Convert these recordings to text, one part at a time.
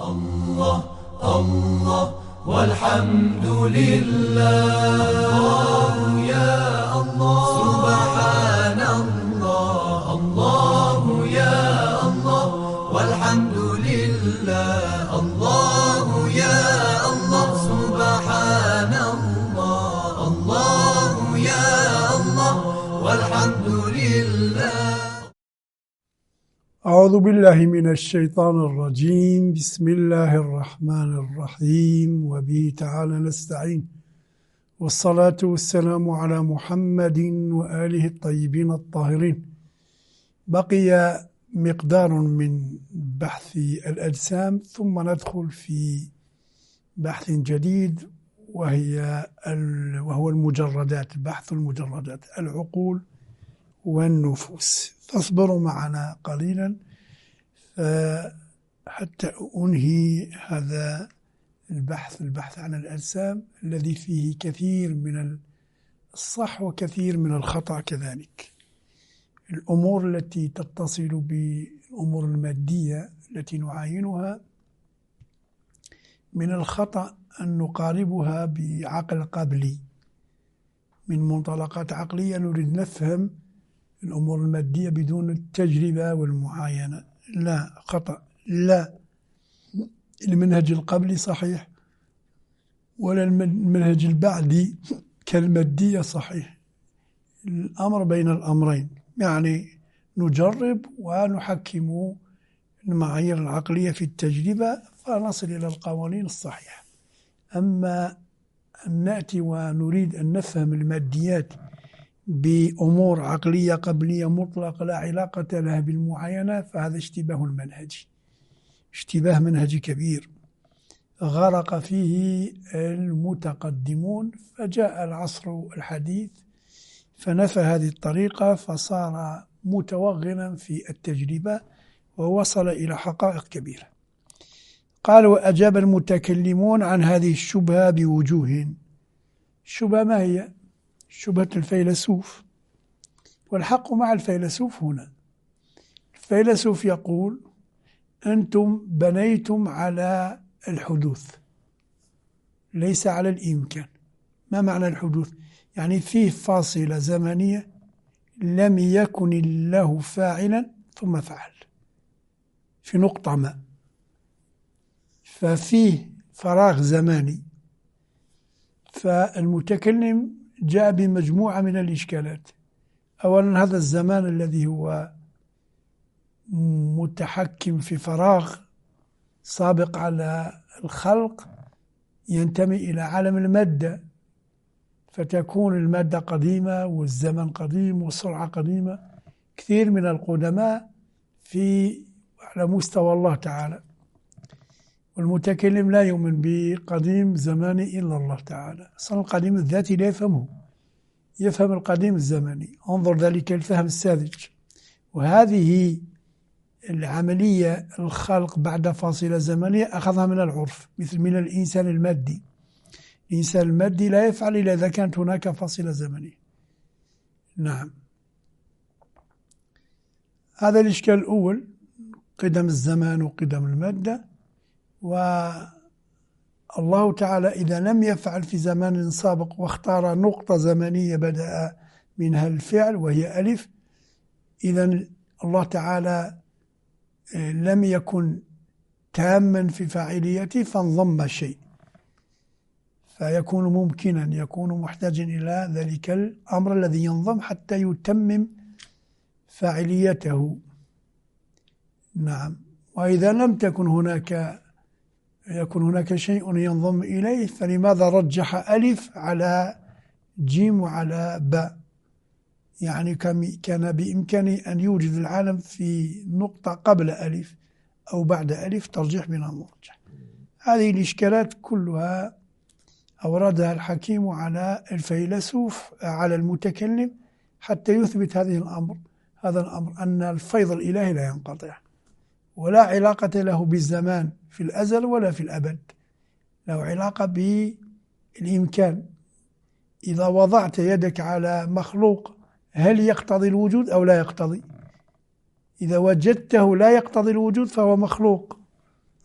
الله الله والحمد لله. الله يا الله سبحان الله. الله يا الله والحمد لله. الله يا الله سبحان الله. الله يا الله والحمد لله. أعوذ بالله من الشيطان الرجيم. بسم الله الرحمن الرحيم، وبه تعالى نستعين، والصلاة والسلام على محمد وآله الطيبين الطاهرين. بقي مقدار من بحث الأجسام ثم ندخل في بحث جديد وهو المجردات، بحث المجردات، العقول والنفوس. فاصبروا معنا قليلا حتى أنهي هذا البحث عن الأجسام الذي فيه كثير من الصح وكثير من الخطأ كذلك. الأمور التي تتصل بالأمور المادية التي نعاينها من الخطأ أن نقاربها بعقل قبلي، من منطلقات عقلية نريد نفهم الأمور المادية بدون التجربة والمعاينة. لا، خطأ. لا، المنهج القبلي صحيح ولا المنهج البعدي كالمادية صحيح. الأمر بين الأمرين، يعني نجرب ونحكم المعايير العقلية في التجربة فنصل إلى القوانين الصحيحة. أما أن نأتي ونريد أن نفهم الماديات بأمور عقلية قبلية مطلقة لا علاقة لها بالمعاينة، فهذا اشتباه المنهج، اشتباه منهجي كبير غرق فيه المتقدمون. فجاء العصر الحديث فنفى هذه الطريقة، فصار متوغلا في التجربة ووصل إلى حقائق كبيرة. قال: وأجاب المتكلمون عن هذه الشبهة بوجوه. الشبهة ما هي؟ شبهة الفيلسوف، والحق مع الفيلسوف هنا. الفيلسوف يقول: أنتم بنيتم على الحدوث ليس على الإمكان. ما معنى الحدوث؟ يعني فيه فاصلة زمنية لم يكن الله فاعلا ثم فعل في نقطة ما، ففيه فراغ زماني. فالمتكلم جاء بمجموعة من الإشكالات. أولا، هذا الزمان الذي هو متحكم في فراغ سابق على الخلق ينتمي إلى عالم المادة، فتكون المادة قديمة والزمن قديم والسرعة قديمة. كثير من القدماء على مستوى الله تعالى، والمتكلم لا يؤمن بقديم زماني إلا الله تعالى. أصلا القديم الذاتي لا يفهمه، يفهم القديم الزمني. انظر ذلك الفهم الساذج. وهذه العملية الخلق بعد فاصلة زمنية أخذها من العرف، مثل من الإنسان المادي. الإنسان المادي لا يفعل إلا إذا كانت هناك فاصلة زمنية. نعم، هذا الإشكال الأول، قدم الزمان وقدم المادة. والله تعالى إذا لم يفعل في زمان سابق واختار نقطة زمنية بدأ منها الفعل وهي ألف، إذن الله تعالى لم يكن تاما في فاعليته فانضم شيء، فيكون ممكنا، يكون محتاجا إلى ذلك الأمر الذي ينضم حتى يتمم فاعليته. نعم، وإذا لم تكن يكون هناك شيء ينضم إليه، فلماذا رجح ألف على جيم وعلى باء؟ يعني كان بإمكانه أن يوجد العالم في نقطة قبل ألف أو بعد ألف، ترجيح بلا مرجح. هذه الإشكالات كلها أوردها الحكيم على الفيلسوف، على المتكلم، حتى يثبت هذا الأمر، أن الفيض الإلهي لا ينقطع ولا علاقة له بالزمان في الأزل ولا في الأبد، له علاقة بالإمكان. إذا وضعت يدك على مخلوق هل يقتضي الوجود أو لا يقتضي؟ إذا وجدته لا يقتضي الوجود فهو مخلوق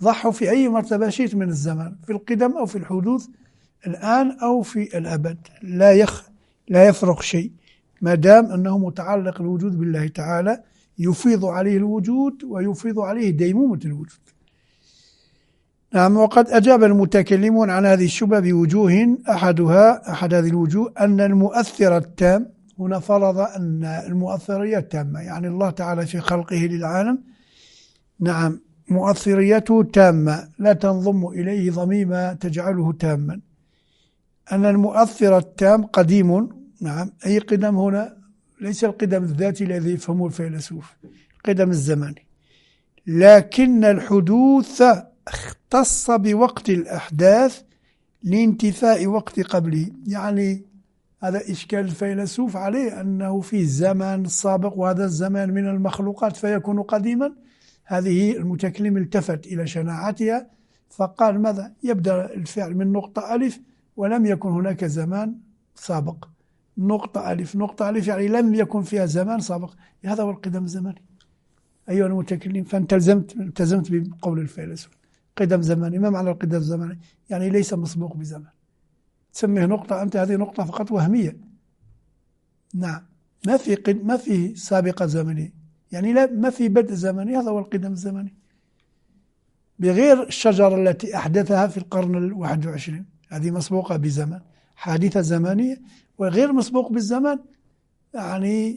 ضعه في أي مرتبة شئت من الزمان، في القدم أو في الحدوث، الآن أو في الأبد، لا يفرق شيء ما دام أنه متعلق الوجود بالله تعالى، يفيض عليه الوجود ويفيض عليه ديمومة الوجود. نعم. وقد أجاب المتكلمون عن هذه الشبهة بوجوه، أحد هذه الوجوه أن المؤثر التام، هنا فرض أن المؤثرية تامة، يعني الله تعالى في خلقه للعالم نعم مؤثريته تامة لا تنضم إليه ضميمة تجعله تاما. أن المؤثر التام قديم، نعم، أي قدم هنا ليس القدم الذاتي الذي يفهمه الفيلسوف، القدم الزماني، لكن الحدوث اختص بوقت الأحداث لانتفاء وقت قبله. يعني هذا إشكال الفيلسوف عليه أنه في الزمان السابق وهذا الزمان من المخلوقات فيكون قديما. هذه المتكلم التفت إلى شناعتها فقال ماذا؟ يبدأ الفعل من نقطة ألف ولم يكن هناك زمان سابق، نقطة ألف يعني لم يكن فيها زمان سابق، هذا هو القدم الزماني أيها المتكلم. فأنت التزمت بقول الفيلسوف قدم زماني. ما معنى القدم الزماني؟ يعني ليس مسبوق بزمان، تسميه نقطة أنت، هذه نقطة فقط وهمية. نعم، ما في سابقة زمنية، يعني ما في بدء زمني، هذا هو القدم الزماني. بغير الشجرة التي أحدثها في القرن 21، هذه مسبوقة بزمان، حادثة زمانية، وغير مسبوق بالزمان يعني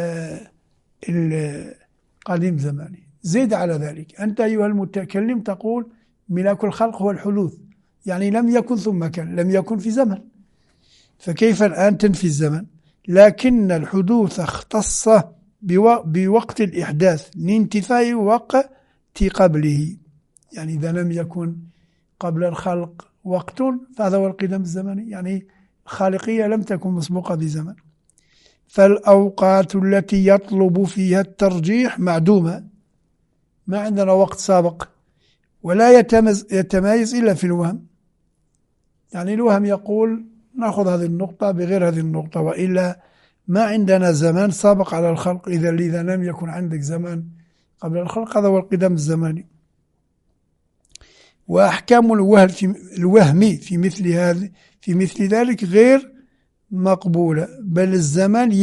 القديم زماني. زيد على ذلك أنت أيها المتكلم تقول ملاك الخلق هو الحدوث، يعني لم يكن ثم كان، لم يكن في زمن، فكيف الآن تنفي الزمن؟ لكن الحدوث اختص بوقت الإحداث لانتفاء وقت قبله، يعني إذا لم يكن قبل الخلق وقت فهذا هو القدم الزمني، يعني الخالقية لم تكن مسبوقة بزمن. فالأوقات التي يطلب فيها الترجيح معدومة، ما عندنا وقت سابق، ولا يتمايز إلا في الوهم. يعني الوهم يقول نأخذ هذه النقطة بغير هذه النقطة، وإلا ما عندنا زمان سابق على الخلق. إذا لم يكن عندك زمان قبل الخلق هذا هو القدم الزماني. وأحكام الوهم في مثل ذلك غير مقبولة، بل الزمان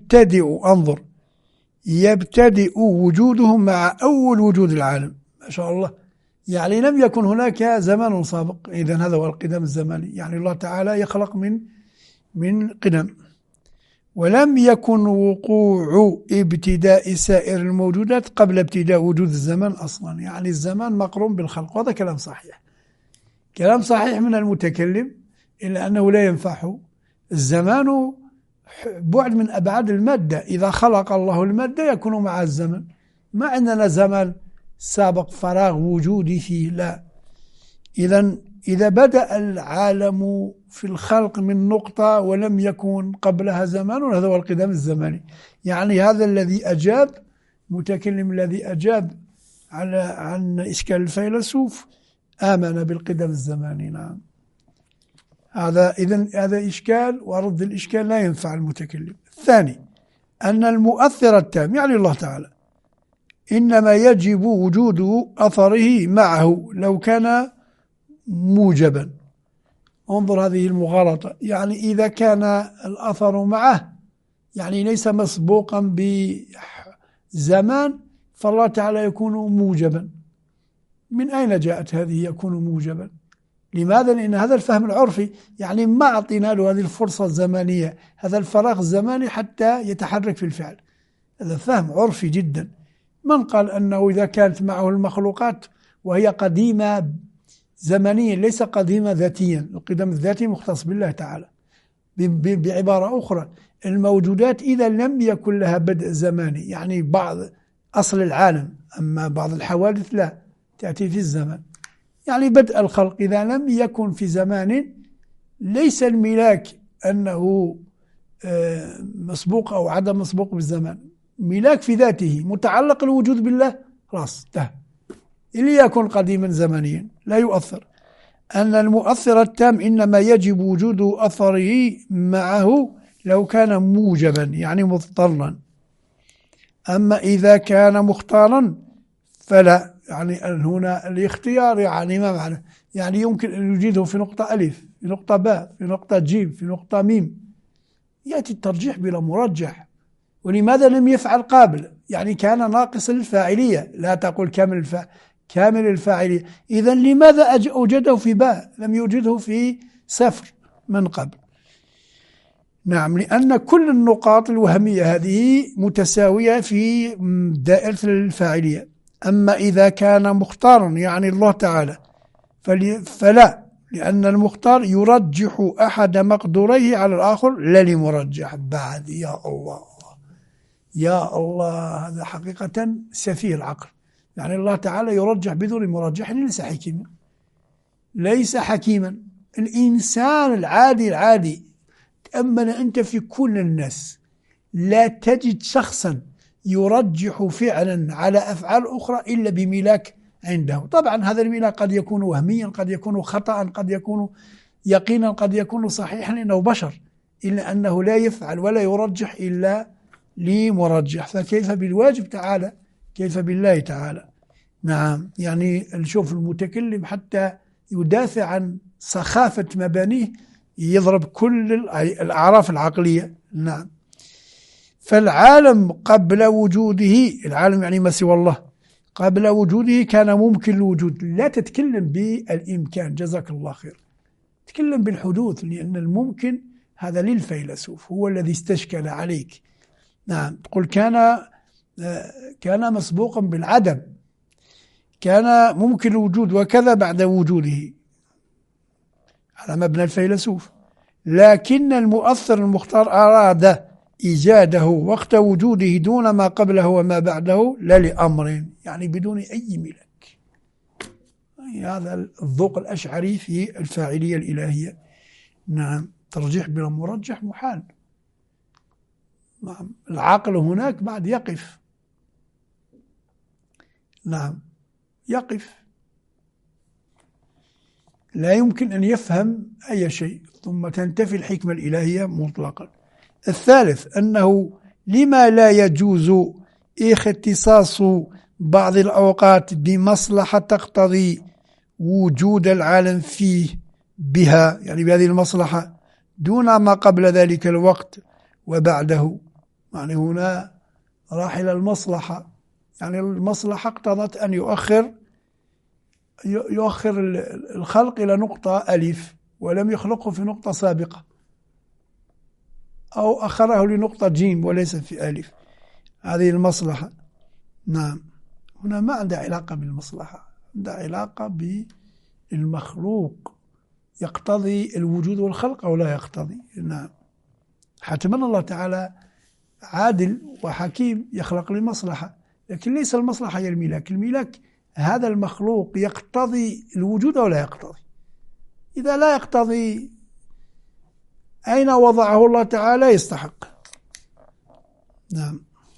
يبتدئ وجوده مع أول وجود العالم. ما شاء الله، يعني لم يكن هناك زمان سابق، إذن هذا هو القدم الزماني. يعني الله تعالى يخلق من قدم، ولم يكن وقوع ابتداء سائر الموجودات قبل ابتداء وجود الزمان أصلا، يعني الزمان مقرون بالخلق. وهذا كلام صحيح من المتكلم، إلا أنه لا ينفعه. الزمان بعد من أبعاد المادة، إذا خلق الله المادة يكون مع الزمن، ما عندنا زمان سابق فراغ وجودي فيه، لا. إذا بدأ العالم في الخلق من نقطة ولم يكن قبلها زمان، هذا هو القدم الزماني. يعني هذا الذي أجاب متكلم الذي أجاب عن إشكال الفيلسوف آمن بالقدم الزماني. نعم، هذا إشكال، ورد الإشكال لا ينفع المتكلم. الثاني أن المؤثر التام يعني الله تعالى إنما يجب وجود أثره معه لو كان موجبا. انظر هذه المغالطة، يعني إذا كان الأثر معه يعني ليس مسبوقا بزمان، فالله تعالى يكون موجبا. من أين جاءت هذه يكون موجبا؟ لماذا؟ لأن هذا الفهم العرفي، يعني ما أعطينا له هذه الفرصة الزمنية، هذا الفراغ الزماني حتى يتحرك في الفعل. هذا فهم عرفي جدا. من قال أنه إذا كانت معه المخلوقات وهي قديمة زمنيا ليس قديمة ذاتيا؟ القدم الذاتي مختص بالله تعالى. بعبارة أخرى، الموجودات إذا لم يكن لها بدء زماني، يعني بعض أصل العالم، أما بعض الحوادث لا تأتي في الزمن. يعني بدء الخلق إذا لم يكن في زمان، ليس الملاك أنه مسبوق أو عدم مسبوق بالزمان، ملاك في ذاته متعلق الوجود بالله، خلاص انتهى. إلي يكون قديما زمنيا لا يؤثر. أن المؤثر التام إنما يجب وجود أثره معه لو كان موجبا، يعني مضطرا. أما إذا كان مختارا فلا، يعني هنا الاختيار يعني ما معنى؟ يعني يمكن أن يوجده في نقطة ألف، في نقطة باء، في نقطة جيم، في نقطة ميم. يأتي الترجيح بلا مرجح. ولماذا لم يفعل قابل؟ يعني كان ناقص الفاعلية، لا تقول كامل الفاعلية. إذن لماذا أوجده في باء لم يوجده في صفر من قبل؟ نعم، لأن كل النقاط الوهمية هذه متساوية في دائرة الفاعلية. أما إذا كان مختارا يعني الله تعالى فلا، لأن المختار يرجح أحد مقدوريه على الآخر لا لمرجح بعد. يا الله يا الله، هذا حقيقة سفيه العقل. يعني الله تعالى يرجح بدون مرجح، ليس حكيما. الإنسان العادي تأمل أنت في كل الناس لا تجد شخصا يرجح فعلا على أفعال أخرى إلا بملاك عنده. طبعا هذا الملاك قد يكون وهميا، قد يكون خطأ، قد يكون يقينا، قد يكون صحيحا، لأنه بشر، إلا أنه لا يفعل ولا يرجح إلا لمرجح. فكيف بالواجب تعالى، كيف بالله تعالى؟ نعم، يعني نشوف المتكلم حتى يدافع عن سخافة مبانيه يضرب كل الأعراف العقلية. نعم. فالعالم قبل وجوده، العالم يعني ما سوى الله، قبل وجوده كان ممكن الوجود. لا تتكلم بالإمكان، جزاك الله خير، تكلم بالحدوث، لأن الممكن هذا للفيلسوف، هو الذي استشكل عليك. نعم، تقول كان مسبوقا بالعدم، كان ممكن الوجود وكذا بعد وجوده، على مبنى الفيلسوف. لكن المؤثر المختار أراد إيجاده وقت وجوده دون ما قبله وما بعده، لا لأمر، يعني بدون أي ملك. هذا الذوق الأشعري في الفاعلية الإلهية. نعم، ترجيح بلا مرجح محال. نعم، العقل هناك بعد يقف. نعم، يقف، لا يمكن أن يفهم أي شيء، ثم تنتفي الحكمة الإلهية مطلقا. الثالث أنه لما لا يجوز اختصاص بعض الأوقات بمصلحة تقتضي وجود العالم فيه بها، يعني بهذه المصلحة، دون ما قبل ذلك الوقت وبعده. يعني هنا راح إلى المصلحة، يعني المصلحة اقتضت أن يؤخر الخلق إلى نقطة ألف ولم يخلقه في نقطة سابقة، أو أخره لنقطة جيم وليس في ألف. هذه المصلحة. نعم، هنا ما عندها علاقة بالمصلحة، عندها علاقة بالمخلوق، يقتضي الوجود والخلق أو لا يقتضي. نعم، حتما الله تعالى عادل وحكيم يخلق لمصلحة، لكن ليس المصلحة هي الملاك. الملاك هذا المخلوق يقتضي الوجود أو لا يقتضي. إذا لا يقتضي، أين وضعه الله تعالى يستحق. نعم،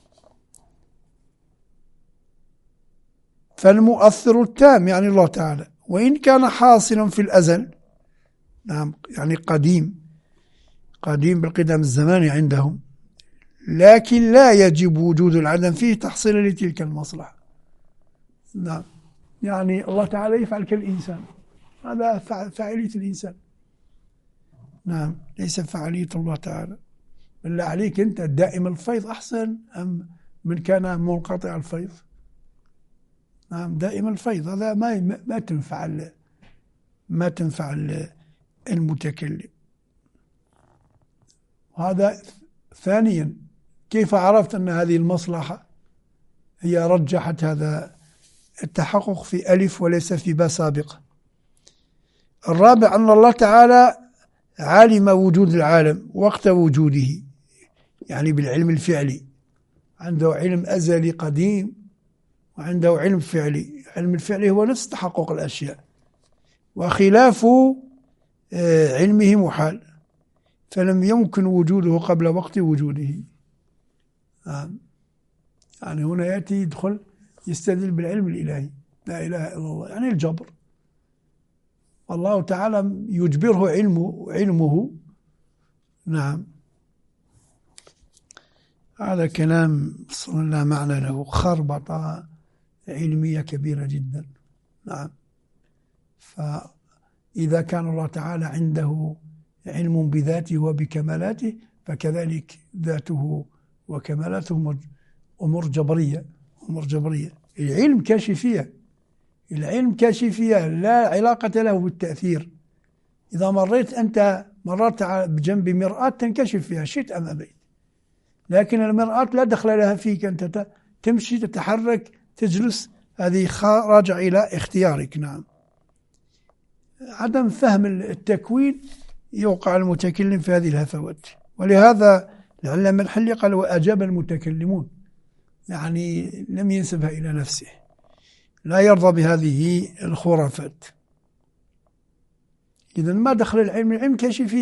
فالمؤثر التام يعني الله تعالى، وإن كان حاصلا في الأزل، نعم، يعني قديم بالقدم الزماني عندهم، لكن لا يجب وجود العدم فيه تحصيلا لتلك المصلحة. نعم، يعني الله تعالى يفعل كالإنسان، هذا فاعلية الإنسان. نعم، ليس فاعلية الله تعالى. بالله عليك أنت دائم الفيض أحسن أم من كان منقطع الفيض؟ نعم، دائم الفيض هذا ما تنفع المتكلم. هذا ثانيا، كيف عرفت أن هذه المصلحة هي رجحت هذا التحقق في ألف وليس في باء سابقة؟ الرابع أن الله تعالى علم وجود العالم وقت وجوده، يعني بالعلم الفعلي، عنده علم أزلي قديم وعنده علم فعلي. علم الفعلي هو نفس تحقق الأشياء، وخلاف علمه محال، فلم يمكن وجوده قبل وقت وجوده. يعني هنا يأتي يدخل يستدل بالعلم الإلهي، لا إله إلا الله، يعني الجبر. الله تعالى يجبره علمه. نعم، هذا كلام لا معنى له، خربطة علمية كبيرة جدا. نعم. فإذا كان الله تعالى عنده علم بذاته وبكمالاته، فكذلك ذاته وكمالاته أمور جبرية. العلم كاشفية لا علاقة له بالتأثير. إذا مررت بجنب مرآة تنكشف فيها شئت أم أبيت، لكن المرآة لا دخل لها فيك، أنت تمشي تتحرك تجلس، هذه راجع إلى اختيارك. نعم. عدم فهم التكوين يوقع المتكلم في هذه الهفوات، ولهذا العلامة الحلي قال وأجاب المتكلمون، يعني لم ينسبها إلى نفسه، لا يرضى بهذه الخرافات. إذن ما دخل العلم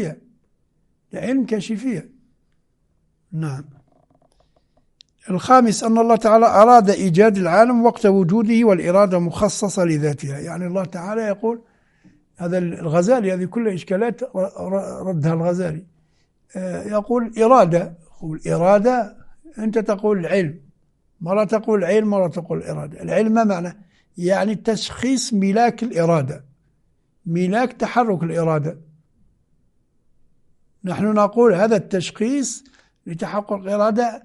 كاشفية. نعم. الخامس أن الله تعالى أراد إيجاد العالم وقت وجوده والإرادة مخصصة لذاتها. يعني الله تعالى يقول، هذا الغزالي، هذه كل إشكالات ردها الغزالي، يقول إرادة، أنت تقول العلم، مرة تقول علم، مرة تقول إرادة. العلم ما معنى؟ يعني تشخيص ملاك الإرادة، ملاك تحرك الإرادة. نحن نقول هذا التشخيص لتحقق الإرادة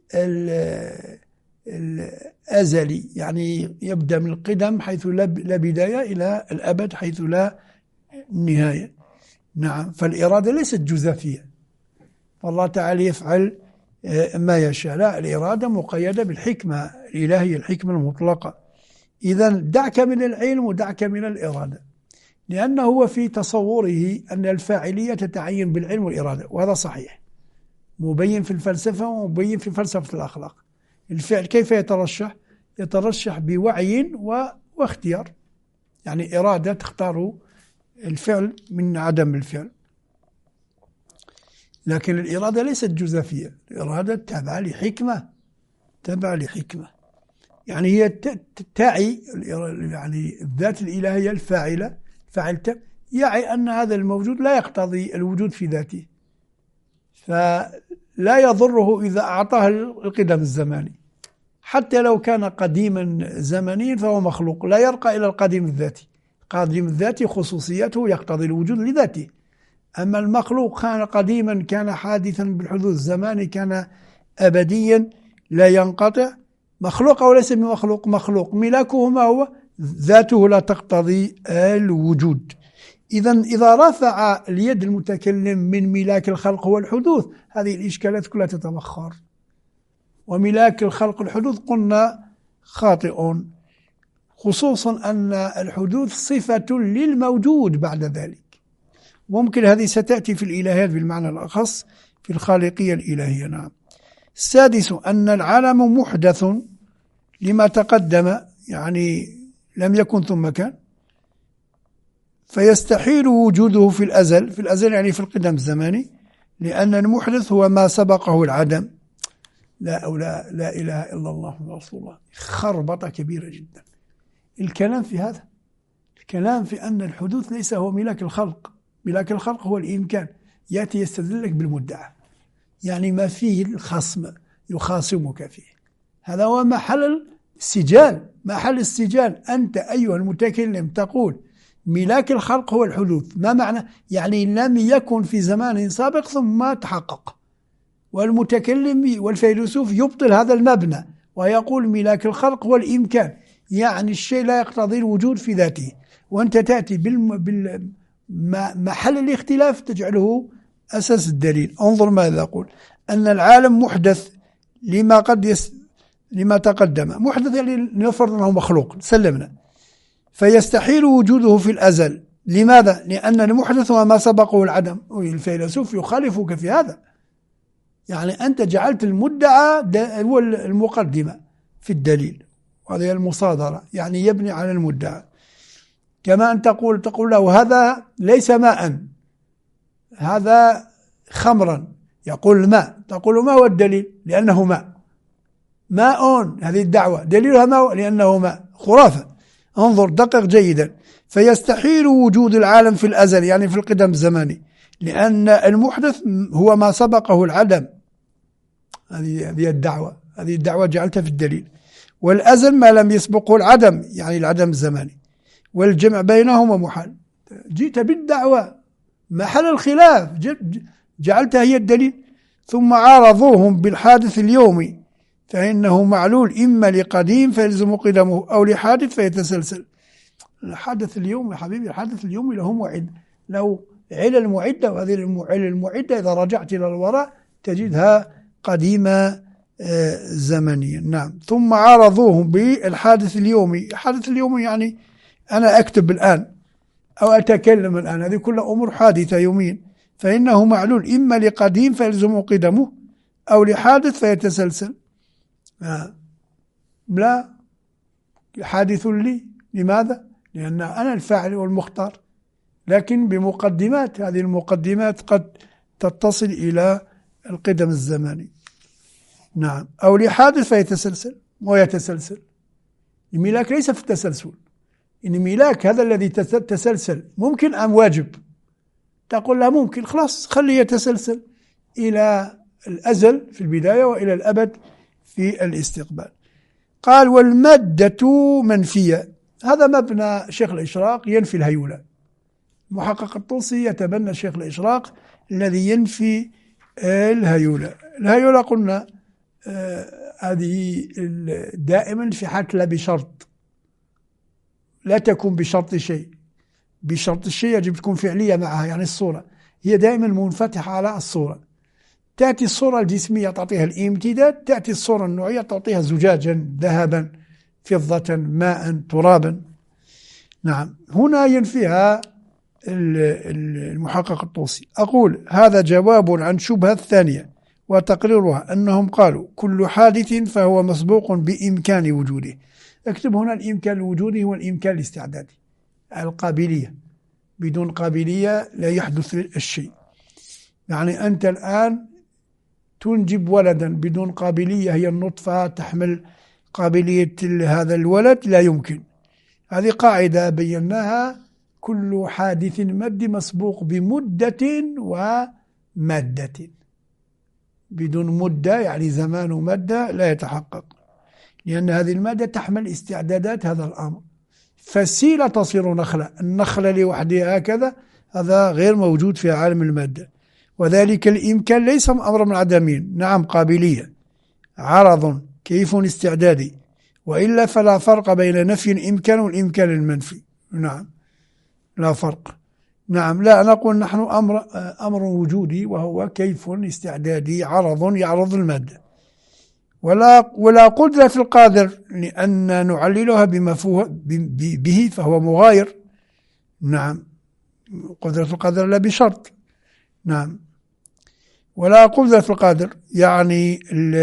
الأزلي، يعني يبدأ من القدم حيث لا بداية إلى الأبد حيث لا نهاية. نعم. فالإرادة ليست جزافية، فالله تعالى يفعل ما يشاء. لا، الإرادة مقيدة بالحكمة الإلهية، الحكمة المطلقة. إذن دعك من العلم ودعك من الإرادة، لأنه هو في تصوره أن الفاعلية تتعين بالعلم والإرادة، وهذا صحيح، مبين في الفلسفة ومبين في فلسفة الأخلاق. الفعل كيف يترشح بوعي واختيار، يعني إرادة تختار الفعل من عدم الفعل. لكن الإرادة ليست جزافية، الإرادة تابعة لحكمة، يعني هي تعي، يعني الذات الإلهية الفاعلة يعي أن هذا الموجود لا يقتضي الوجود في ذاته، فلا يضره إذا أعطاه القدم الزماني، حتى لو كان قديما زمنيا فهو مخلوق، لا يرقى إلى القديم الذاتي. القديم الذاتي خصوصيته يقتضي الوجود لذاته، أما المخلوق كان قديما، كان حادثا بالحدوث الزماني، كان أبديا لا ينقطع. مخلوق أو ليس مخلوق، ملاكه ما هو؟ ذاته لا تقتضي الوجود. إذا رفع اليد المتكلم من ملاك الخلق هو الحدوث، هذه الإشكالات كلها تتبخر. وملاك الخلق الحدوث قلنا خاطئ، خصوصا أن الحدوث صفة للموجود بعد ذلك. ممكن هذه ستأتي في الإلهيات بالمعنى الأخص في الخالقية الإلهية. نعم. السادس أن العالم محدث لما تقدم، يعني لم يكن ثم كان، فيستحيل وجوده في الأزل يعني في القدم الزماني، لأن المحدث هو ما سبقه العدم. لا إله إلا الله محمد رسول الله. خربطة كبيرة جدا الكلام في هذا، الكلام في أن الحدوث ليس هو ملاك الخلق. ملاك الخلق هو الإمكان، يأتي يستدلك بالمدعى، يعني ما فيه الخصم يخاصمك فيه، هذا هو محل السجال. أنت أيها المتكلم تقول ملاك الخلق هو الحدوث، ما معنى؟ يعني لم يكن في زمان سابق ثم تحقق. والمتكلم والفيلسوف يبطل هذا المبنى ويقول ملاك الخلق هو الإمكان، يعني الشيء لا يقتضي الوجود في ذاته، وأنت تأتي محل الاختلاف تجعله أساس الدليل. انظر ماذا أقول: أن العالم محدث لما تقدم. محدث يعني نفرض أنه مخلوق، سلمنا، فيستحيل وجوده في الأزل. لماذا؟ لأن المحدث هو ما سبقه العدم. الفيلسوف يخالفك في هذا، يعني أنت جعلت المدعى هو المقدمة في الدليل، وهذه المصادرة، يعني يبني على المدعى. كما أن تقول له هذا ليس ماء، هذا خمرا، يقول الماء، تقول ما هو الدليل؟ لأنه ماء، هذه الدعوة دليلها ماء لأنه ماء. خرافة. انظر دقق جيدا. فيستحيل وجود العالم في الأزل يعني في القدم الزماني، لأن المحدث هو ما سبقه العدم. هذه الدعوة جعلتها في الدليل. والأزل ما لم يسبقه العدم يعني العدم الزماني، والجمع بينهما محال. جئت بالدعوة محل الخلاف، جعلتها هي الدليل. ثم عارضوهم بالحادث اليومي فإنه معلول إما لقديم فيلزم قدمه أو لحادث فيتسلسل. الحادث اليومي يا حبيبي، الحادث اليومي له موعد، له علل معدة، وهذه العلل المعدة إذا رجعت إلى الوراء تجدها قديمة زمنيا. نعم. ثم عارضوهم بالحادث اليومي. الحادث اليومي يعني أنا أكتب الآن أو أتكلم الآن، هذه كلها أمور حادثة يوميا، فإنه معلول إما لقديم فيلزم قدمه أو لحادث فيتسلسل. لا، حادث لي. لماذا؟ لأن أنا الفاعل والمختار، لكن بمقدمات، هذه المقدمات قد تتصل إلى القدم الزماني. نعم. أو لحادث فيتسلسل ويتسلسل. الملاك ليس في التسلسل، إن ملاك هذا الذي تسلسل ممكن أم واجب؟ تقول لا ممكن، خلاص خليه يتسلسل إلى الأزل في البداية وإلى الأبد في الاستقبال. قال والمادة منفية. هذا مبنى شيخ الإشراق ينفي الهيولة. محقق الطوسي يتبنى شيخ الإشراق الذي ينفي الهيولة. الهيولة قلنا هذه دائما في حالة لا بشرط، لا تكون بشرط شيء. بشرط الشيء يجب تكون فعلية معها، يعني الصورة هي دائما منفتحة على الصورة. تأتي الصورة الجسمية تعطيها الامتداد، تأتي الصورة النوعية تعطيها زجاجا، ذهبا، فضة، ماء، ترابا. نعم. هنا ينفيها المحقق الطوسي. أقول هذا جواب عن شبهة الثانية، وتقريرها أنهم قالوا كل حادث فهو مسبوق بإمكان وجوده. اكتب هنا الإمكان الوجودي هو الإمكان الاستعدادي، القابلية. بدون قابلية لا يحدث الشيء. يعني أنت الآن تنجب ولدا بدون قابلية، هي النطفة تحمل قابلية هذا الولد، لا يمكن. هذه قاعدة بيناها، كل حادث مادي مسبوق بمدة ومادة. بدون مدة يعني زمان ومادة لا يتحقق، لأن هذه المادة تحمل استعدادات هذا الأمر. فالسيلة تصير نخلة، النخلة لوحدها هكذا، هذا غير موجود في عالم المادة. وذلك الإمكان ليس أمر من عدمين، نعم قابلية، عرض، كيف استعدادي، وإلا فلا فرق بين نفي الإمكان والإمكان المنفي. نعم لا فرق. نعم لا نقول نحن أمر وجودي وهو كيف استعدادي، عرض يعرض المادة. ولا قدرة القادر لأن نعللها به فهو مغاير. نعم قدرة القادر لا بشرط. نعم. ولا قدرة القادر يعني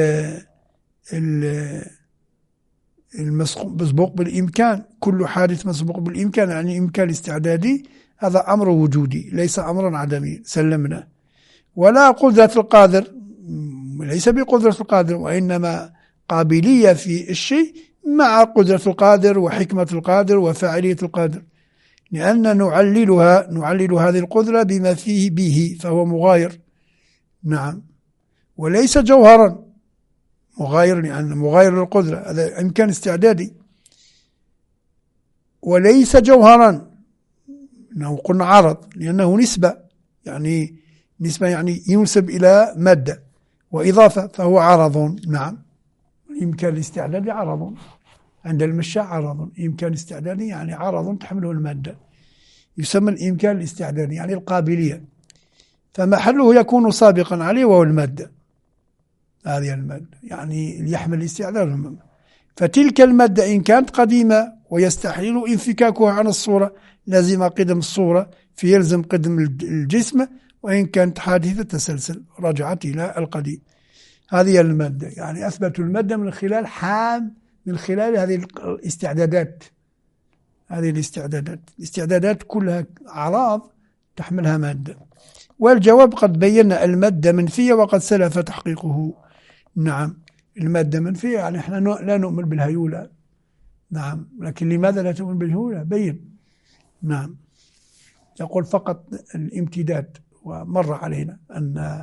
المسبوق بالإمكان، كل حادث مسبوق بالإمكان يعني إمكان استعدادي، هذا أمر وجودي ليس أمرا عدمي، سلمنا. ولا قدرة القادر ليس بقدرة القادر، وإنما قابلية في الشيء مع قدرة القادر وحكمة القادر وفاعلية القادر، لأن نعلل هذه القدرة بما فيه به فهو مغاير. نعم. وليس جوهرا، مغاير لأن مغاير للقدرة، هذا إمكان استعدادي. وليس جوهرا، إنه قلنا عرض لأنه نسبة، يعني نسبة يعني ينسب إلى مادة، وإضافة فهو عرض. نعم. إمكان الاستعدادي عرض عند المشاء، عرض إمكان استعدادي يعني عرض تحمله المادة، يسمى الإمكان الاستعدادي يعني القابلية، فمحله يكون سابقا عليه وهو المادة. هذه المادة يعني يحمل الاستعداد. فتلك المادة إن كانت قديمة ويستحيل انفكاكها عن الصورة لازم قدم الصورة فيلزم قدم الجسم، وإن كانت حادثة تسلسل رجعت إلى القديم. هذه المادة يعني أثبتوا المادة من خلال هذه الاستعدادات. هذه الاستعدادات كلها أعراض تحملها مادة. والجواب قد بينا المادة منفية وقد سلف تحقيقه. نعم المادة منفية يعني احنا لا نؤمن بالهيولة. نعم لكن لماذا لا تؤمن بالهيولة؟ بين. نعم يقول فقط الامتداد، ومر علينا أن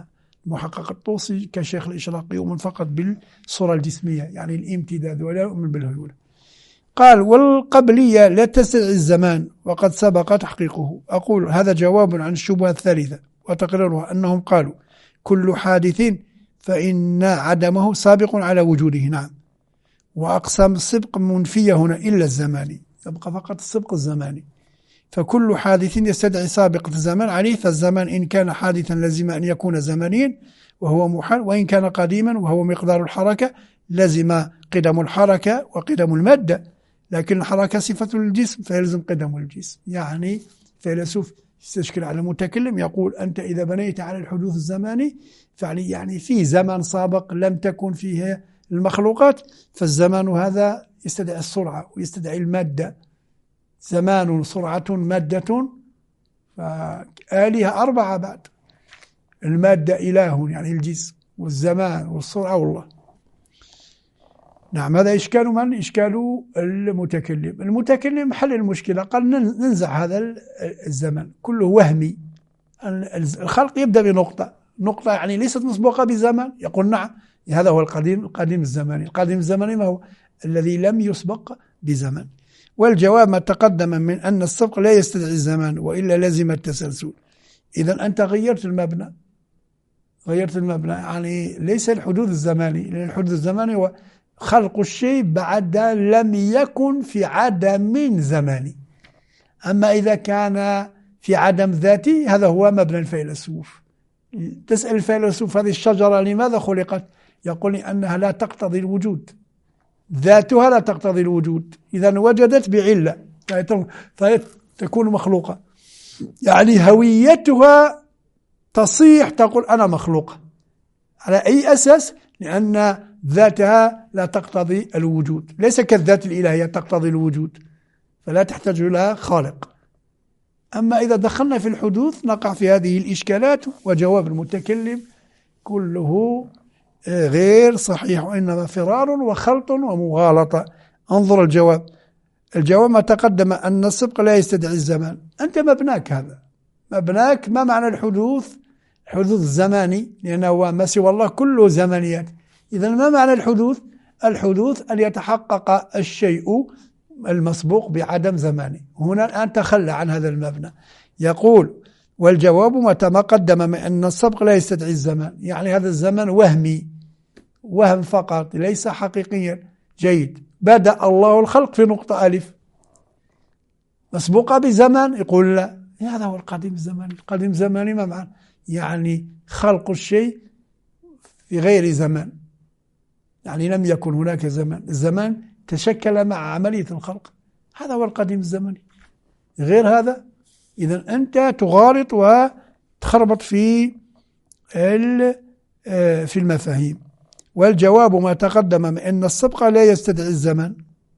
محقق الطوسي كشيخ الإشراقي يؤمن فقط بالصورة الجسمية يعني الامتداد ولا يؤمن بالهيولة. قال والقبلية لا تستدعي الزمان وقد سبق تحقيقه. أقول هذا جواب عن الشبهة الثالثة وتقريرها أنهم قالوا كل حادث فإن عدمه سابق على وجوده. نعم. وأقسام السبق منفية هنا إلا الزماني، يبقى فقط السبق الزماني. فكل حادث يستدعي سابقة الزمان عليه، فالزمان إن كان حادثا لازم أن يكون زمنيا وهو محال، وإن كان قديما وهو مقدار الحركة لازم قدم الحركة وقدم المادة، لكن الحركة صفة للجسم فيلزم قدم الجسم. يعني فيلسوف يستشكل على المتكلم يقول أنت إذا بنيت على الحدوث الزماني يعني في زمن سابق لم تكن فيه المخلوقات، فالزمان هذا يستدعي السرعة ويستدعي المادة. زمان سرعة مادة، فآلهة أربعة بعد. المادة إله يعني الجسم، والزمان والسرعة والله. نعم. هذا إشكال من؟ إشكال المتكلم. المتكلم حل المشكلة، قال ننزع هذا الزمن كله وهمي. الخلق يبدأ بنقطة، نقطة يعني ليست مسبوقة بزمن. يقول نعم هذا هو القديم الزماني. القديم الزماني ما هو؟ الذي لم يسبق بزمن. والجواب ما تقدم من أن السبق لا يستدعي الزمان وإلا لازم التسلسل. إذا أنت غيرت المبنى يعني ليس الحدوث الزماني، لأن الحدوث الزماني هو خلق الشيء بعد لم يكن في عدم زماني. أما إذا كان في عدم ذاتي هذا هو مبنى الفيلسوف. تسأل الفيلسوف هذه الشجرة لماذا خلقت؟ يقول أنها لا تقتضي الوجود، ذاتها لا تقتضي الوجود، إذا وجدت بعلة فتكون مخلوقة. يعني هويتها تصيح تقول أنا مخلوقة. على أي أساس؟ لأن ذاتها لا تقتضي الوجود، ليس كالذات الإلهية تقتضي الوجود، فلا تحتاج لها خالق. أما إذا دخلنا في الحدوث نقع في هذه الإشكالات، وجواب المتكلم كله غير صحيح، وإنما فرار وخلط ومغالطة. انظر الجواب ما تقدم أن السبق لا يستدعي الزمان. أنت مبناك هذا، مبناك ما معنى الحدوث الزماني؟ لأنه ما سوى الله كله زمنيات. إذا ما معنى الحدوث أن يتحقق الشيء المسبوق بعدم زماني. هنا الآن تخلى عن هذا المبنى. يقول والجواب ما تقدم من أن السبق لا يستدعي الزمان، يعني هذا الزمن وهمي، وهم فقط ليس حقيقيا. جيد. بدأ الله الخلق في نقطة ألف مسبوقة بزمان، يقول لا هذا هو القديم الزماني. القديم الزماني ما معنى؟ يعني خلق الشيء في غير زمان، يعني لم يكن هناك زمان، الزمان تشكل مع عملية الخلق، هذا هو القديم الزمني. غير هذا إذا أنت تغالط وتخربط في المفاهيم. والجواب ما تقدم من أن السبق لا يستدعي الزمان.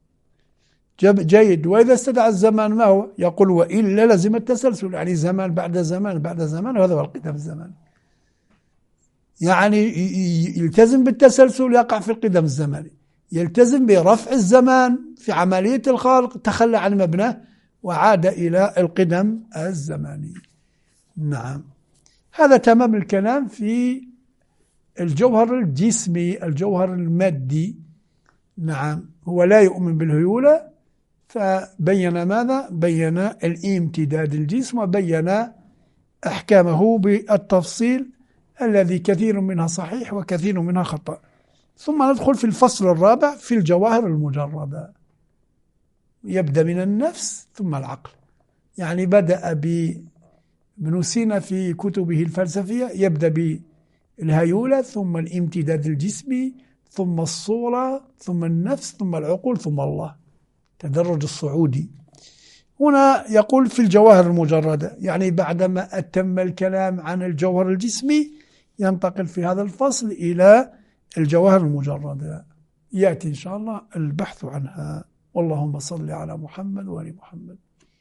جيد. وإذا استدعى الزمان ما هو؟ يقول وإلا لازم التسلسل، يعني زمان بعد زمان بعد زمان، وهذا هو القدم الزماني. يعني يلتزم بالتسلسل يقع في القدم الزماني، يلتزم برفع الزمان في عملية الخلق، تخلى عن مبناه وعاد إلى القدم الزماني. نعم. هذا تمام الكلام في الجوهر الجسمي، الجوهر المادي. نعم. هو لا يؤمن بالهيولة، فبين ماذا؟ بين الامتداد الجسم، وبين أحكامه بالتفصيل الذي كثير منها صحيح وكثير منها خطأ. ثم ندخل في الفصل الرابع في الجواهر المجردة. يبدأ من النفس ثم العقل. يعني بدأ بابن سينا في كتبه الفلسفية، يبدأ بالهيولة ثم الامتداد الجسمي ثم الصورة ثم النفس ثم العقول ثم الله، تدرج الصعودي. هنا يقول في الجواهر المجردة، يعني بعدما أتم الكلام عن الجوهر الجسمي ينتقل في هذا الفصل إلى الجواهر المجردة، يأتي إن شاء الله البحث عنها. اللهم صل على محمد وآل محمد.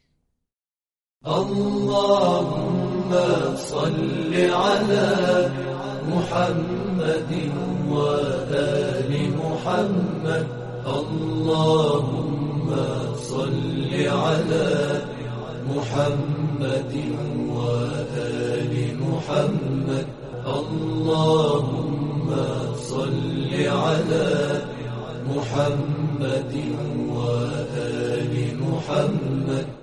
اللهم صل على محمد وآل محمد. اللهم صل على محمد وآل محمد. اللهم صل على محمد وآل محمد